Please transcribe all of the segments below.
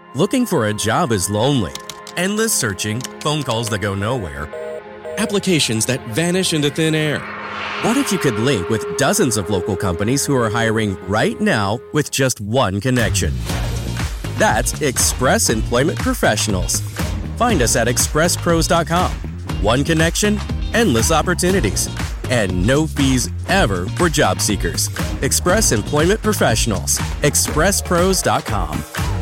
Looking for a job is lonely. Endless searching, phone calls that go nowhere, applications that vanish into thin air. What if you could link with dozens of local companies who are hiring right now with just one connection? That's Express Employment Professionals. Find us at expresspros.com. One connection, endless opportunities, and no fees ever for job seekers. Express Employment Professionals. expresspros.com.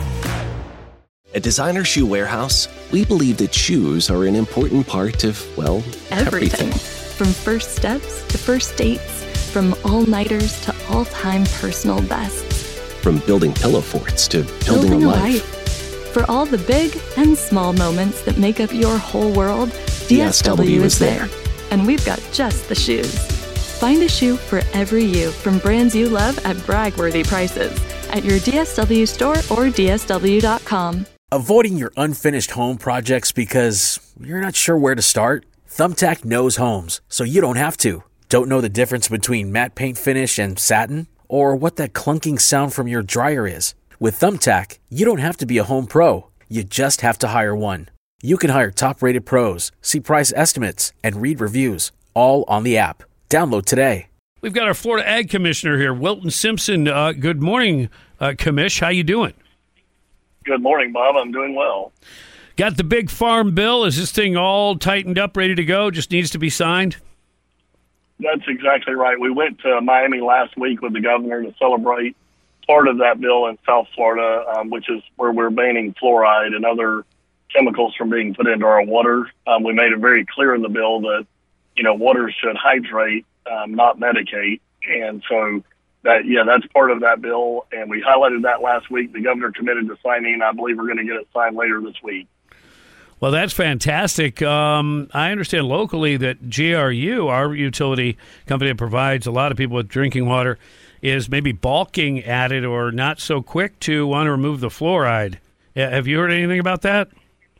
At Designer Shoe Warehouse, we believe that shoes are an important part of, well, everything. From first steps to first dates, from all-nighters to all-time personal bests. From building pillow forts to building a life. For all the big and small moments that make up your whole world, DSW is there. And we've got just the shoes. Find a shoe for every you from brands you love at brag-worthy prices at your DSW store or DSW.com. Avoiding your unfinished home projects because you're not sure where to start? Thumbtack knows homes, so you don't have to. Don't know the difference between matte paint finish and satin? Or what that clunking sound from your dryer is? With Thumbtack, you don't have to be a home pro. You just have to hire one. You can hire top-rated pros, see price estimates, and read reviews, all on the app. Download today. We've got our Florida Ag Commissioner here, Wilton Simpson. Good morning, Commish. How you doing? Good morning, Bob. I'm doing well. Got the big farm bill. Is this thing all tightened up, ready to go? Just needs to be signed? That's exactly right. We went to Miami last week with the governor to celebrate part of that bill in South Florida, which is where we're banning fluoride and other chemicals from being put into our water. We made it very clear in the bill that, water should hydrate, not medicate. And so that's part of that bill. And we highlighted that last week. The governor committed to signing. I believe we're going to get it signed later this week. Well, that's fantastic. I understand locally that GRU, our utility company that provides a lot of people with drinking water, is maybe balking at it or not so quick to want to remove the fluoride. Have you heard anything about that?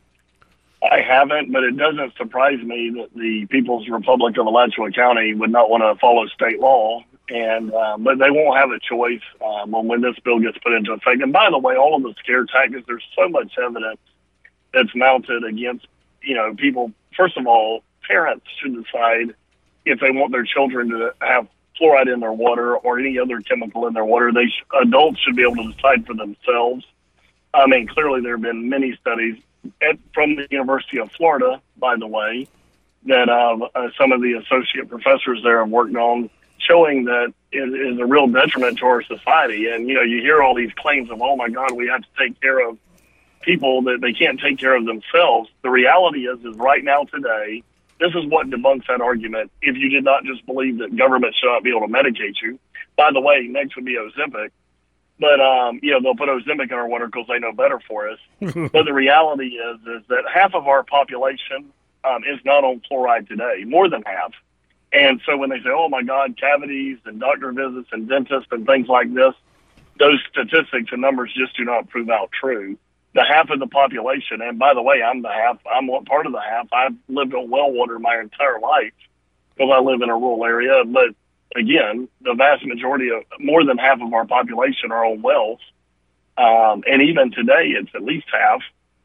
I haven't, but it doesn't surprise me that the People's Republic of Alachua County would not want to follow state law, and but they won't have a choice when this bill gets put into effect. And by the way, all of the scare tactics, there's so much evidence that's mounted against, people. First of all, parents should decide if they want their children to have fluoride in their water or any other chemical in their water. Adults should be able to decide for themselves. I mean, clearly there have been many studies from the University of Florida, by the way, that some of the associate professors there have worked on, showing that it is a real detriment to our society. And, you hear all these claims of, oh, my God, we have to take care of people that they can't take care of themselves. The reality is right now today, this is what debunks that argument. If you did not just believe that government should not be able to medicate you, by the way, next would be Ozempic. But, they'll put Ozempic in our water because they know better for us. But the reality is that half of our population is not on fluoride today, more than half. And so when they say, oh, my God, cavities and doctor visits and dentists and things like this, those statistics and numbers just do not prove out true. The half of the population, and by the way, I'm the half. I'm part of the half. I've lived on well water my entire life because I live in a rural area. But again, the vast majority of more than half of our population are on wells, and even today, it's at least half.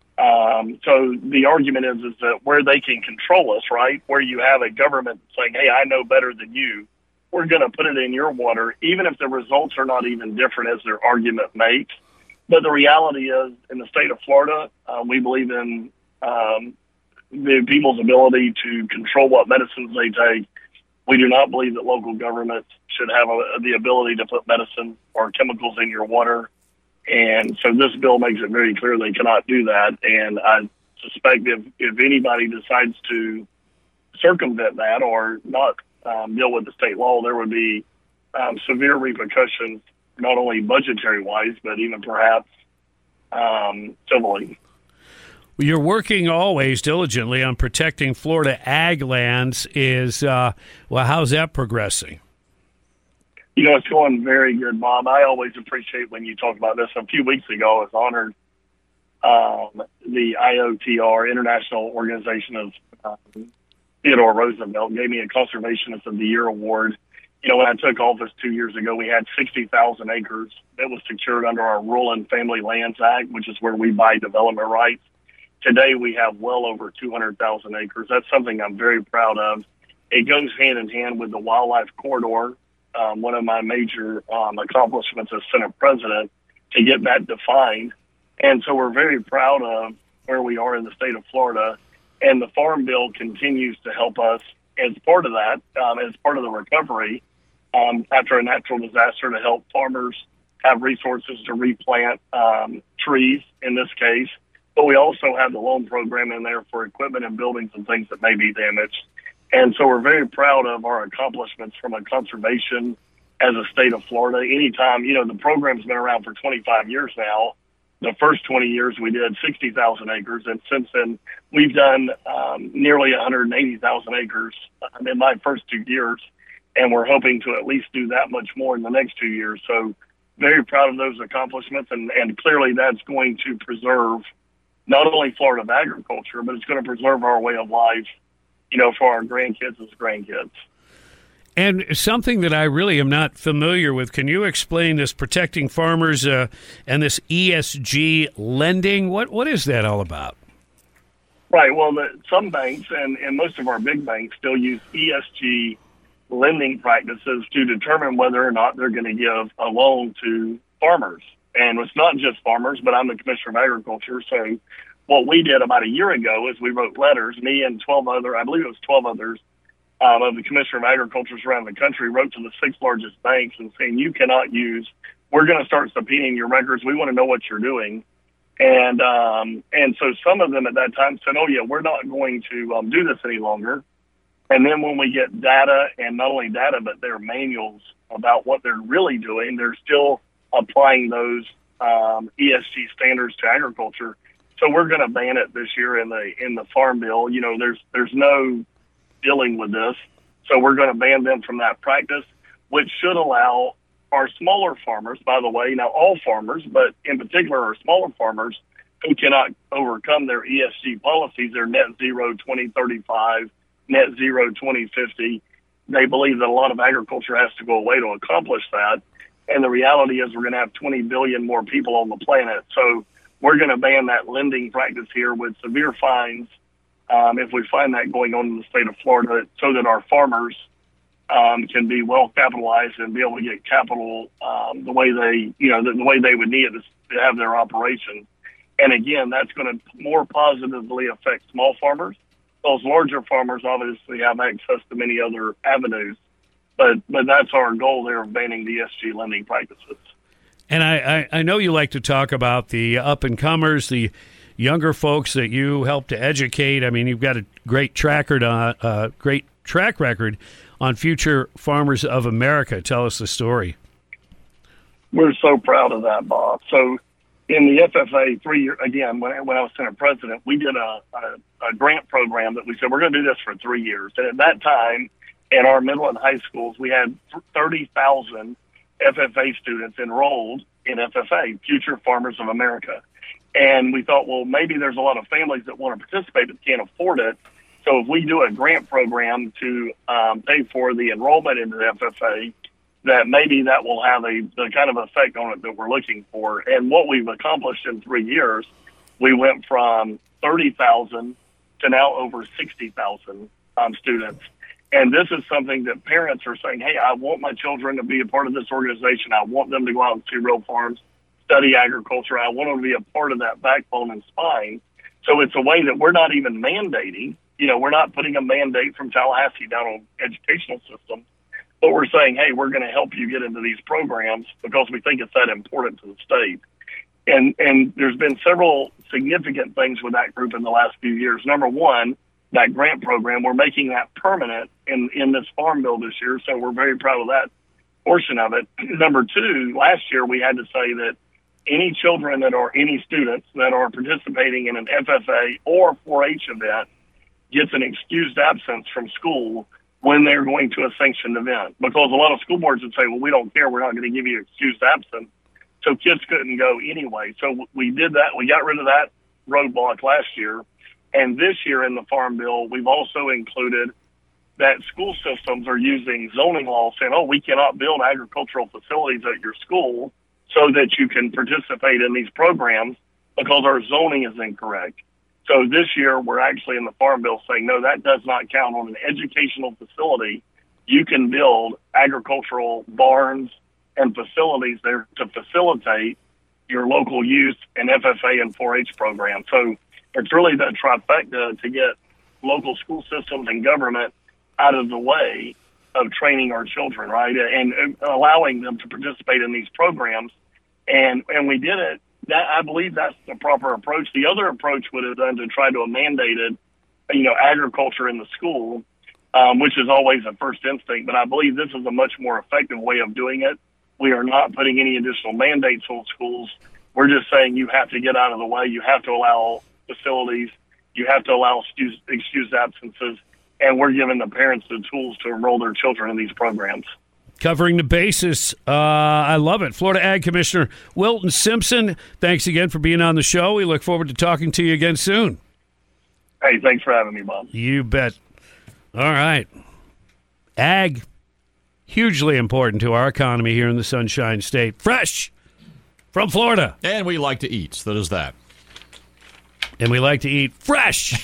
So the argument is that where they can control us, right, where you have a government saying, "Hey, I know better than you. We're going to put it in your water," even if the results are not even different as their argument makes. But the reality is, in the state of Florida, we believe in the people's ability to control what medicines they take. We do not believe that local governments should have the ability to put medicine or chemicals in your water. And so this bill makes it very clear they cannot do that. And I suspect if anybody decides to circumvent that or not deal with the state law, there would be severe repercussions, not only budgetary-wise, but even perhaps civilly. You're working always diligently on protecting Florida ag lands. How's that progressing? It's going very good, Bob. I always appreciate when you talk about this. A few weeks ago, I was honored. The IOTR, International Organization of Theodore Roosevelt, gave me a Conservationist of the Year award. When I took office 2 years ago, we had 60,000 acres that was secured under our Rural and Family Lands Act, which is where we buy development rights. Today, we have well over 200,000 acres. That's something I'm very proud of. It goes hand in hand with the wildlife corridor, one of my major accomplishments as Senate President, to get that defined. And so we're very proud of where we are in the state of Florida. And the Farm Bill continues to help us as part of that, as part of the recovery after a natural disaster, to help farmers have resources to replant trees in this case. But we also have the loan program in there for equipment and buildings and things that may be damaged. And so we're very proud of our accomplishments from a conservation as a state of Florida. Anytime, the program's been around for 25 years now. The first 20 years we did 60,000 acres, and since then we've done nearly 180,000 acres in my first 2 years, and we're hoping to at least do that much more in the next 2 years. So very proud of those accomplishments, and clearly that's going to preserve not only Florida's agriculture, but it's going to preserve our way of life, for our grandkids as grandkids. And something that I really am not familiar with, can you explain this protecting farmers and this ESG lending? What is that all about? Right. Well, some banks and most of our big banks still use ESG lending practices to determine whether or not they're going to give a loan to farmers. And it's not just farmers, but I'm the Commissioner of Agriculture. So what we did about a year ago is we wrote letters, me and 12 others, of the Commissioner of Agriculture around the country, wrote to the 6 largest banks and saying, you cannot we're going to start subpoenaing your records. We want to know what you're doing. And so some of them at that time said, oh, yeah, we're not going to do this any longer. And then when we get data, and not only data, but their manuals about what they're really doing, they're still applying those ESG standards to agriculture. So we're going to ban it this year in the Farm Bill. There's no dealing with this. So we're going to ban them from that practice, which should allow our smaller farmers, by the way, now all farmers, but in particular our smaller farmers who cannot overcome their ESG policies, their net zero 2035, net zero 2050. They believe that a lot of agriculture has to go away to accomplish that. And the reality is we're going to have 20 billion more people on the planet. So we're going to ban that lending practice here with severe fines if we find that going on in the state of Florida, so that our farmers can be well capitalized and be able to get capital the way they would need it to have their operation. And again, that's going to more positively affect small farmers. Those larger farmers obviously have access to many other avenues, but that's our goal there of banning the ESG lending practices. And I know you like to talk about the up-and-comers, the younger folks that you help to educate. I mean, you've got a great track record on Future Farmers of America. Tell us the story. We're so proud of that, Bob. So in the FFA 3 year, again, when I was Senate President, we did a grant program that we said we're going to do this for 3 years. And at that time, in our middle and high schools, we had 30,000 FFA students enrolled in FFA, Future Farmers of America. And we thought, well, maybe there's a lot of families that want to participate but can't afford it. So if we do a grant program to pay for the enrollment into the FFA, that maybe that will have the kind of effect on it that we're looking for. And what we've accomplished in 3 years, we went from 30,000 to now over 60,000 students. And this is something that parents are saying, hey, I want my children to be a part of this organization. I want them to go out and see real farms, study agriculture. I want them to be a part of that backbone and spine. So it's a way that we're not even mandating. We're not putting a mandate from Tallahassee down on educational systems, but we're saying, hey, we're going to help you get into these programs because we think it's that important to the state. And there's been several significant things with that group in the last few years. Number one, that grant program, we're making that permanent in this Farm Bill this year, so we're very proud of that portion of it. Number two, last year we had to say that any students that are participating in an FFA or 4-H event gets an excused absence from school when they're going to a sanctioned event. Because a lot of school boards would say, well, we don't care, we're not going to give you excused absence. So kids couldn't go anyway. So we did that. We got rid of that roadblock last year. And this year in the Farm Bill, we've also included that school systems are using zoning law saying, we cannot build agricultural facilities at your school so that you can participate in these programs because our zoning is incorrect. So this year, we're actually in the Farm Bill saying, no, that does not count on an educational facility. You can build agricultural barns and facilities there to facilitate your local youth and FFA and 4-H programs. So it's really that trifecta to get local school systems and government out of the way of training our children, right, and allowing them to participate in these programs. And we did it. I believe that's the proper approach. The other approach would have done to try to mandate it, agriculture in the school, which is always a first instinct. But I believe this is a much more effective way of doing it. We are not putting any additional mandates on schools. We're just saying you have to get out of the way. You have to allow facilities. You have to allow excused absences. And we're giving the parents the tools to enroll their children in these programs. Covering the bases. I love it. Florida Ag Commissioner Wilton Simpson, thanks again for being on the show. We look forward to talking to you again soon. Hey, thanks for having me, Bob. You bet. All right. Ag, hugely important to our economy here in the Sunshine State. Fresh from Florida. And we like to eat, so there's that. And we like to eat fresh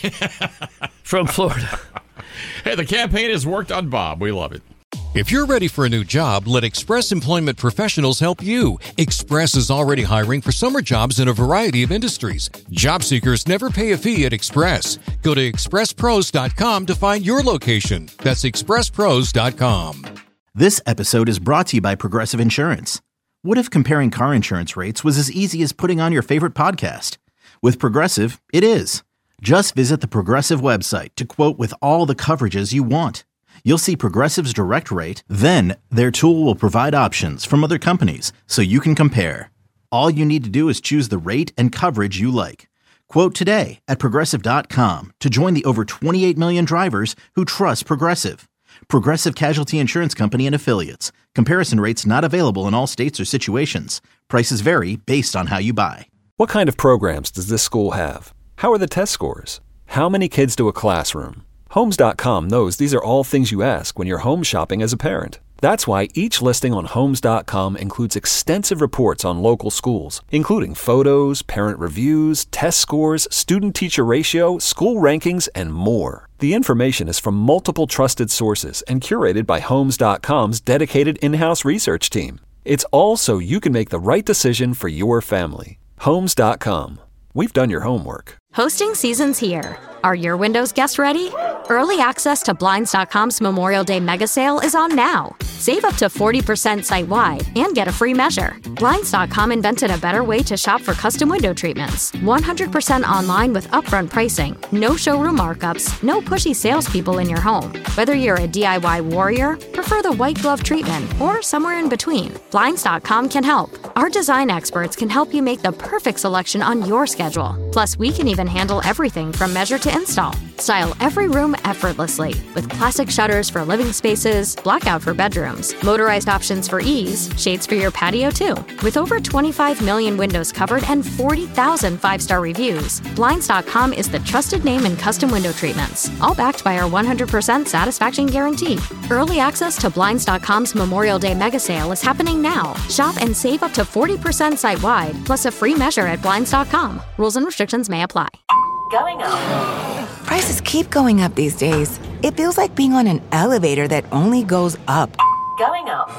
from Florida. Hey, the campaign has worked on Bob. We love it. If you're ready for a new job, let Express Employment Professionals help you. Express is already hiring for summer jobs in a variety of industries. Job seekers never pay a fee at Express. Go to expresspros.com to find your location. That's expresspros.com. This episode is brought to you by Progressive Insurance. What if comparing car insurance rates was as easy as putting on your favorite podcast? With Progressive, it is. Just visit the Progressive website to quote with all the coverages you want. You'll see Progressive's direct rate, then their tool will provide options from other companies so you can compare. All you need to do is choose the rate and coverage you like. Quote today at Progressive.com to join the over 28 million drivers who trust Progressive. Progressive Casualty Insurance Company and Affiliates. Comparison rates not available in all states or situations. Prices vary based on how you buy. What kind of programs does this school have? How are the test scores? How many kids to a classroom? Homes.com knows these are all things you ask when you're home shopping as a parent. That's why each listing on Homes.com includes extensive reports on local schools, including photos, parent reviews, test scores, student-teacher ratio, school rankings, and more. The information is from multiple trusted sources and curated by Homes.com's dedicated in-house research team. It's all so you can make the right decision for your family. Homes.com. We've done your homework. Hosting season's here. Are your windows guest ready? Early access to Blinds.com's Memorial Day mega sale is on now. Save up to 40% site-wide and get a free measure. Blinds.com invented a better way to shop for custom window treatments. 100% online with upfront pricing, no showroom markups, no pushy salespeople in your home. Whether you're a DIY warrior, prefer the white glove treatment, or somewhere in between, Blinds.com can help. Our design experts can help you make the perfect selection on your schedule. Plus, we can even handle everything from measure to install. Style every room effortlessly with classic shutters for living spaces, blackout for bedrooms, motorized options for ease, shades for your patio too. With over 25 million windows covered and 40,000 five-star reviews, Blinds.com is the trusted name in custom window treatments, all backed by our 100% satisfaction guarantee. Early access to Blinds.com's Memorial Day mega sale is happening now. Shop and save up to 40% site-wide, plus a free measure at Blinds.com. Rules and restrictions may apply. Going up. Prices keep going up these days. It feels like being on an elevator that only goes up. Going up.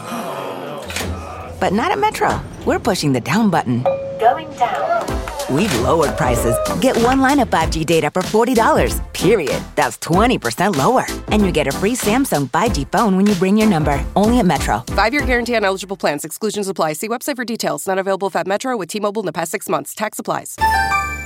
But not at Metro. We're pushing the down button. Going down. We've lowered prices. Get one line of 5G data for $40, period. That's 20% lower. And you get a free Samsung 5G phone when you bring your number. Only at Metro. 5-year guarantee on eligible plans. Exclusions apply. See website for details. Not available at Metro with T-Mobile in the past 6 months. Tax applies.